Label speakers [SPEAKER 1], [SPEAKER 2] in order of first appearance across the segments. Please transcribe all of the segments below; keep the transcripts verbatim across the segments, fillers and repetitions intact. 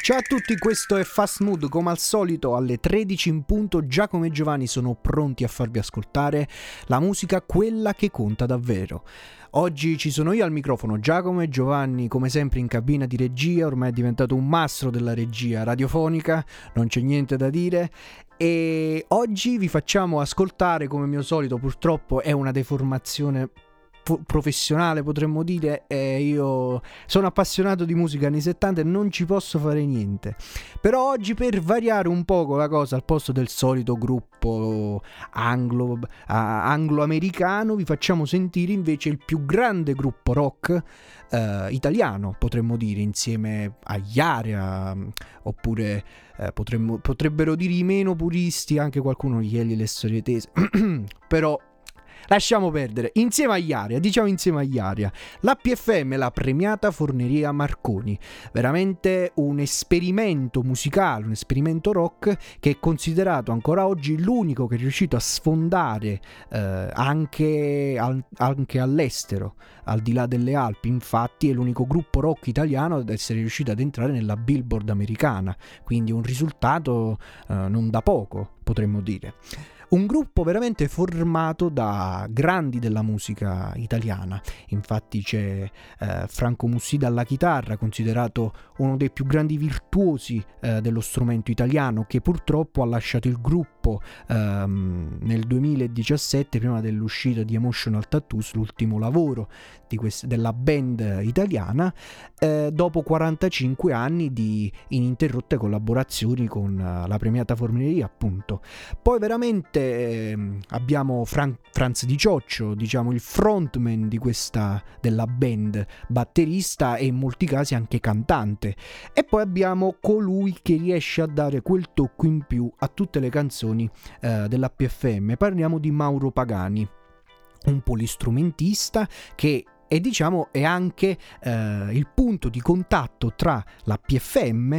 [SPEAKER 1] Ciao a tutti, questo è Fast Mood. Come al solito alle tredici in punto Giacomo e Giovanni sono pronti a farvi ascoltare la musica, quella che conta davvero. Oggi ci sono io al microfono, Giacomo e Giovanni come sempre in cabina di regia, ormai è diventato un mastro della regia radiofonica, non c'è niente da dire. E oggi vi facciamo ascoltare, come mio solito, purtroppo è una deformazione professionale potremmo dire, e io sono appassionato di musica anni settanta e non ci posso fare niente. Però oggi, per variare un poco la cosa, al posto del solito gruppo anglo uh, anglo-americano, vi facciamo sentire invece il più grande gruppo rock uh, italiano, potremmo dire, insieme agli Area, oppure uh, potremmo, potrebbero dire i meno puristi, anche qualcuno gli le storie tese però lasciamo perdere. Insieme agli Area, diciamo insieme agli Area, l'A P F M, la premiata Forneria Marconi, veramente un esperimento musicale, un esperimento rock che è considerato ancora oggi l'unico che è riuscito a sfondare eh, anche, al, anche all'estero, al di là delle Alpi. Infatti è l'unico gruppo rock italiano ad essere riuscito ad entrare nella Billboard americana, quindi un risultato eh, non da poco, potremmo dire. Un gruppo veramente formato da grandi della musica italiana. Infatti c'è eh, Franco Mussida alla chitarra, considerato uno dei più grandi virtuosi eh, dello strumento italiano, che purtroppo ha lasciato il gruppo ehm, nel duemiladiciassette, prima dell'uscita di Emotional Tattoos, l'ultimo lavoro di quest- della band italiana, eh, dopo quarantacinque anni di ininterrotte collaborazioni con uh, la premiata Forneria, appunto. Poi veramente eh, abbiamo Fran- Franz Di Cioccio, diciamo il frontman di questa della band, batterista e in molti casi anche cantante. E poi abbiamo colui che riesce a dare quel tocco in più a tutte le canzoni eh, dell'A P F M. Parliamo di Mauro Pagani, un polistrumentista che e diciamo è anche eh, il punto di contatto tra l'A P F M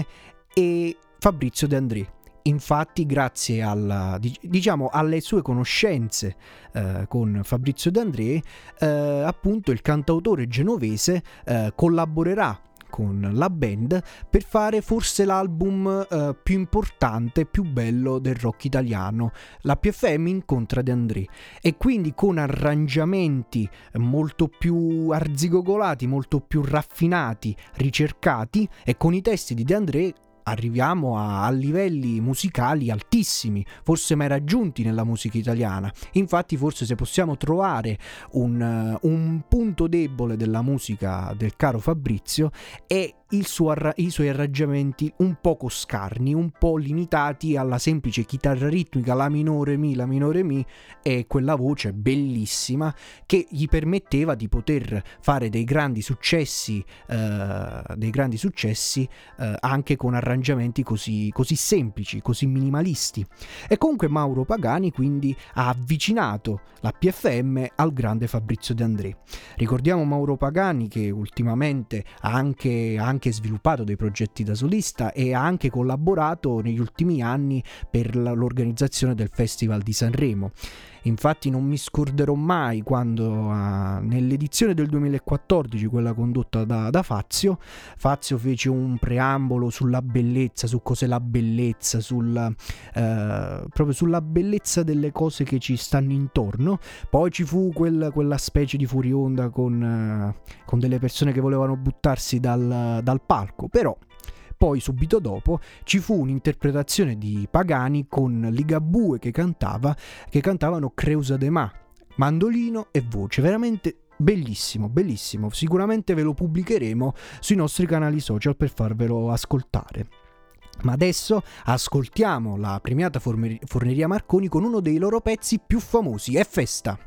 [SPEAKER 1] e Fabrizio De André. Infatti, grazie alla, diciamo, alle sue conoscenze eh, con Fabrizio De André, eh, appunto il cantautore genovese eh, collaborerà con la band per fare forse l'album eh, più importante, più bello del rock italiano. L'A P F M incontra De André, e quindi con arrangiamenti molto più arzigogolati, molto più raffinati, ricercati, e con i testi di De André arriviamo a, a livelli musicali altissimi, forse mai raggiunti nella musica italiana. Infatti, forse se possiamo trovare un, un punto debole della musica del caro Fabrizio è il suo arra- i suoi arrangiamenti un poco scarni, un po' limitati alla semplice chitarra ritmica, la minore mi, la minore mi, e quella voce bellissima che gli permetteva di poter fare dei grandi successi, eh, dei grandi successi eh, anche con arrangiamenti così, così semplici, così minimalisti. E comunque Mauro Pagani quindi ha avvicinato l'A P F M al grande Fabrizio De André. Ricordiamo Mauro Pagani che ultimamente ha anche, ha anche sviluppato dei progetti da solista e ha anche collaborato negli ultimi anni per l'organizzazione del Festival di Sanremo. Infatti non mi scorderò mai quando uh, nell'edizione del duemilaquattordici, quella condotta da, da Fazio, Fazio fece un preambolo sulla bellezza, su cos'è la bellezza, sul, uh, proprio sulla bellezza delle cose che ci stanno intorno. Poi ci fu quel, quella specie di furionda con, uh, con delle persone che volevano buttarsi dal, dal palco, però poi subito dopo ci fu un'interpretazione di Pagani con Ligabue che cantava, che cantavano Creusa de Ma, mandolino e voce, veramente bellissimo, bellissimo. Sicuramente ve lo pubblicheremo sui nostri canali social per farvelo ascoltare. Ma adesso ascoltiamo la premiata Forneria Marconi con uno dei loro pezzi più famosi, È festa.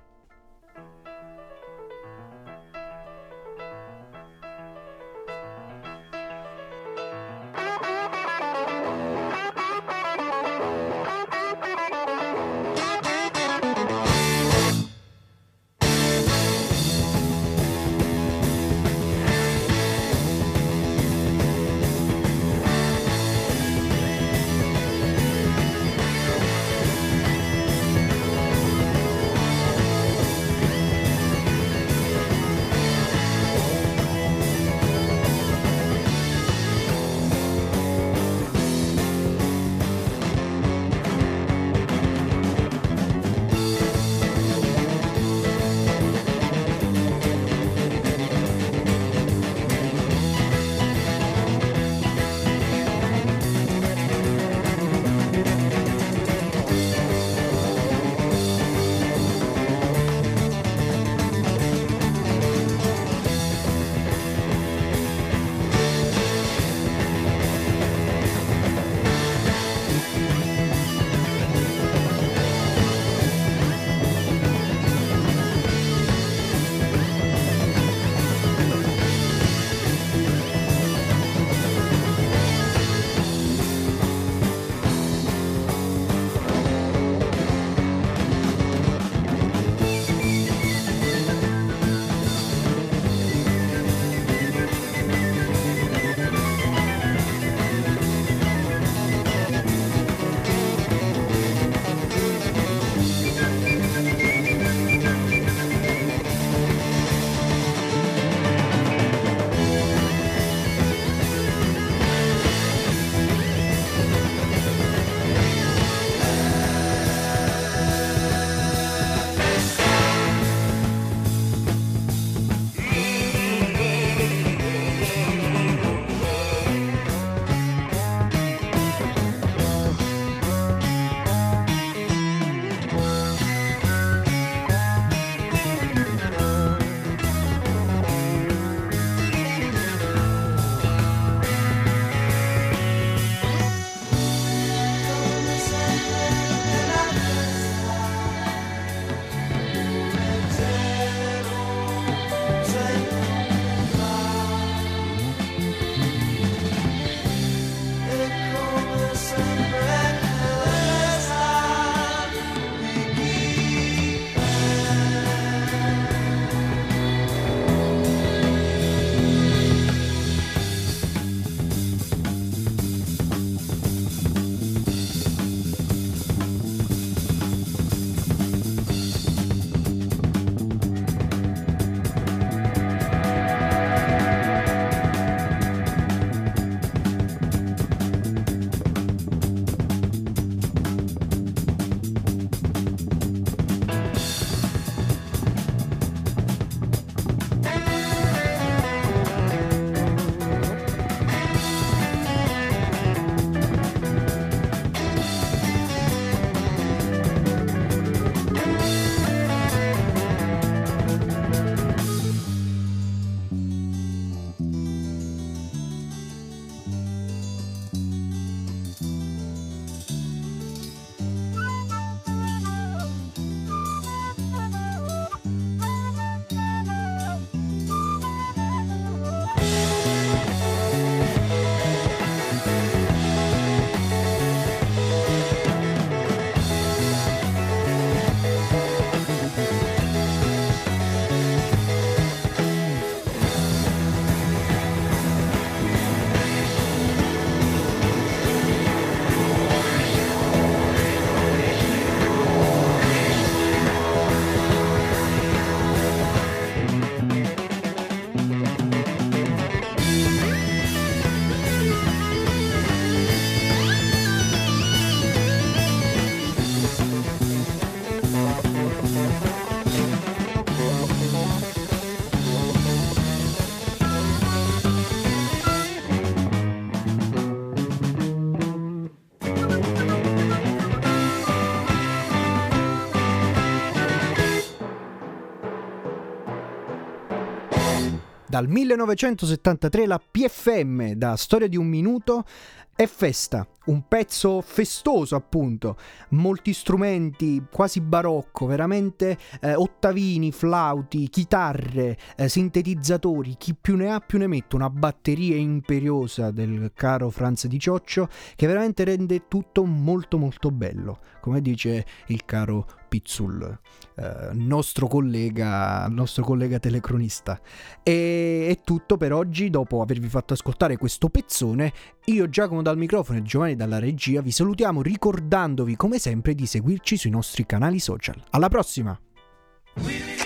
[SPEAKER 1] Dal millenovecentosettantatré la P F M, da Storia di un minuto, è Festa, un pezzo festoso appunto, molti strumenti, quasi barocco, veramente eh, ottavini, flauti, chitarre, eh, sintetizzatori, chi più ne ha più ne mette, una batteria imperiosa del caro Franz Di Cioccio che veramente rende tutto molto molto bello, come dice il caro Pizzul, eh, nostro collega, nostro collega telecronista. E è tutto per oggi. Dopo avervi fatto ascoltare questo pezzone, io, Giacomo dal microfono e Giovanni dalla regia vi salutiamo ricordandovi come sempre di seguirci sui nostri canali social. Alla prossima!